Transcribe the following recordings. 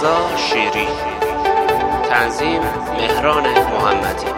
رضا شیری، تنظیم مهران محمدی.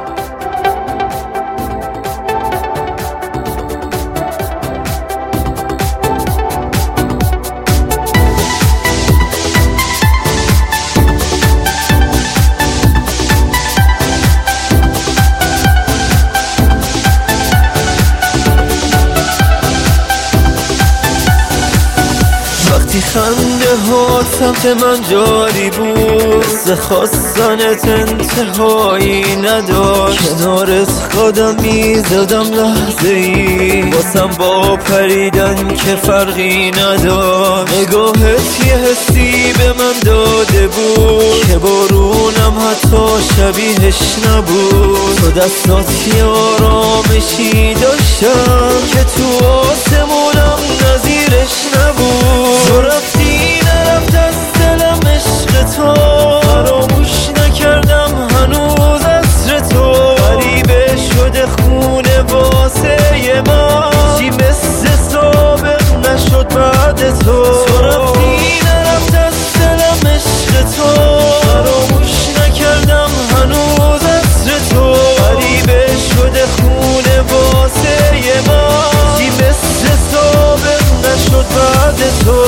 خنده ها سمت من جاری بود، مثل خواستنت انتهایی نداشت. کنارت خودم میزدم لحظه ای، واسم با پریدن که فرقی نداشت. نگاهت یه حسی به من داده بود که بارونم حتی شبیهش نبود. تو دستات یه آرامشی داشتم که تو آسمونم نظیرش نبود. تو رفتی نرفت از دلم عشق تو، فراموش نکردم هنوز عطر تو. غریبه شده خونه واسه ما، چی مثل سابق نشد بعد تو. تو رفتی نرفت از دلم عشق تو، فراموش نکردم هنوز عطر تو. غریبه شده خونه واسه ما، چی مثل سابق نشد بعد تو.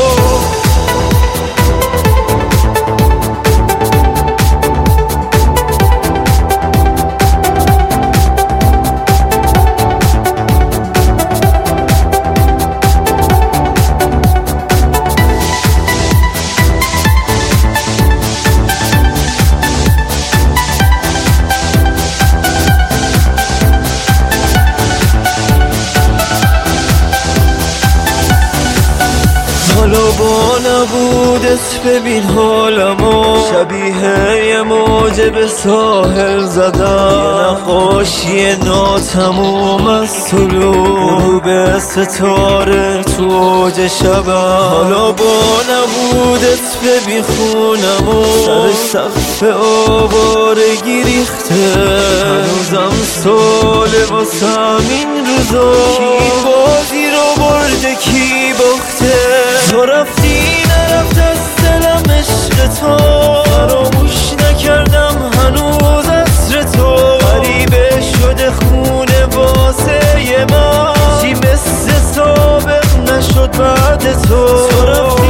حالا با نبودت ببین حالمو، شبیه یه موج به ساحل زدم. یه نقاشی ناتموم از طلوع غروب ستاره تو اوج شبم. حالا با نبودت ببین خونمو، سر سقف آوارگی ریخته. هنوزم ساله واسم این روزا، کی بازی رو برده کی باخته. تو رفتی نرفت از دلم عشق تو، فراموش نکردم هنوز عطر تو. غریبه شده خونه واسه ما، چی مثل سابق نشد بعد تو. تو رفتی